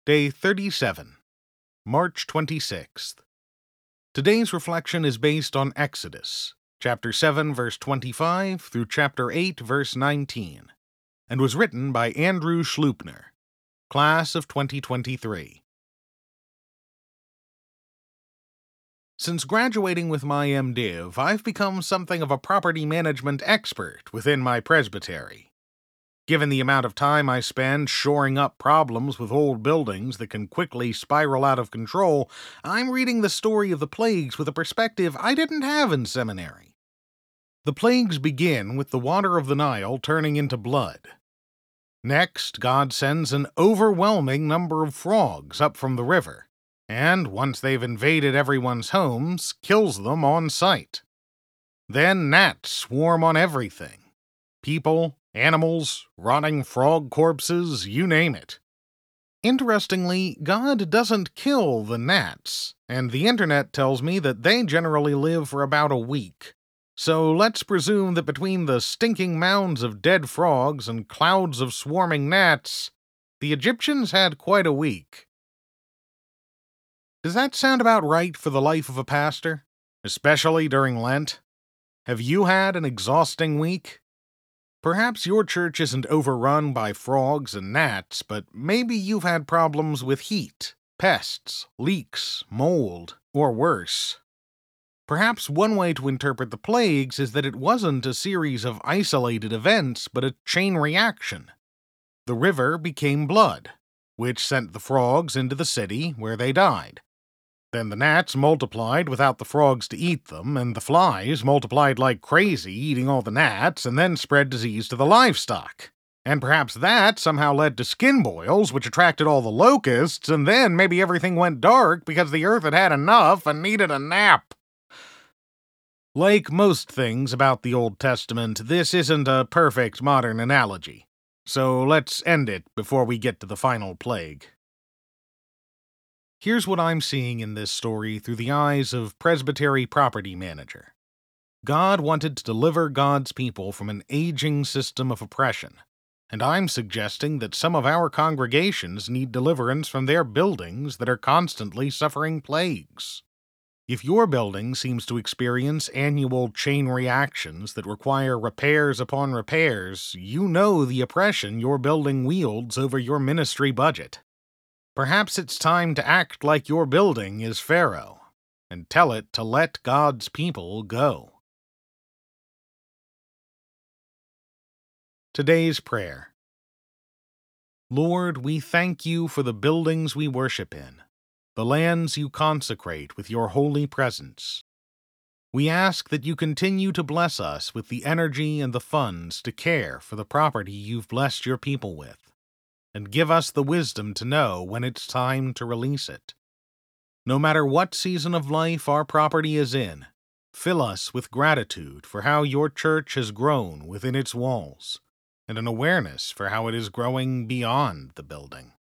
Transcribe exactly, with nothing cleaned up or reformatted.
Day thirty-seven, March twenty-sixth. Today's reflection is based on Exodus, chapter seven, verse twenty-five through chapter eight, verse nineteen, and was written by Andrew Schloopner, class of twenty twenty-three. Since graduating with my MDiv, I've become something of a property management expert within my presbytery. Given the amount of time I spend shoring up problems with old buildings that can quickly spiral out of control, I'm reading the story of the plagues with a perspective I didn't have in seminary. The plagues begin with the water of the Nile turning into blood. Next, God sends an overwhelming number of frogs up from the river, and once they've invaded everyone's homes, kills them on sight. Then gnats swarm on everything. People, animals, rotting frog corpses, you name it. Interestingly, God doesn't kill the gnats, and the internet tells me that they generally live for about a week. So let's presume that between the stinking mounds of dead frogs and clouds of swarming gnats, the Egyptians had quite a week. Does that sound about right for the life of a pastor, especially during Lent? Have you had an exhausting week? Perhaps your church isn't overrun by frogs and gnats, but maybe you've had problems with heat, pests, leaks, mold, or worse. Perhaps one way to interpret the plagues is that it wasn't a series of isolated events, but a chain reaction. The river became blood, which sent the frogs into the city, where they died. Then the gnats multiplied without the frogs to eat them, and the flies multiplied like crazy, eating all the gnats, and then spread disease to the livestock. And perhaps that somehow led to skin boils, which attracted all the locusts, and then maybe everything went dark because the earth had had enough and needed a nap. Like most things about the Old Testament, this isn't a perfect modern analogy. So let's end it before we get to the final plague. Here's what I'm seeing in this story through the eyes of Presbytery Property Manager. God wanted to deliver God's people from an aging system of oppression, and I'm suggesting that some of our congregations need deliverance from their buildings that are constantly suffering plagues. If your building seems to experience annual chain reactions that require repairs upon repairs, you know the oppression your building wields over your ministry budget. Perhaps it's time to act like your building is Pharaoh, and tell it to let God's people go. Today's prayer. Lord, we thank you for the buildings we worship in, the lands you consecrate with your holy presence. We ask that you continue to bless us with the energy and the funds to care for the property you've blessed your people with, and give us the wisdom to know when it's time to release it. No matter what season of life our property is in, fill us with gratitude for how your church has grown within its walls, and an awareness for how it is growing beyond the building.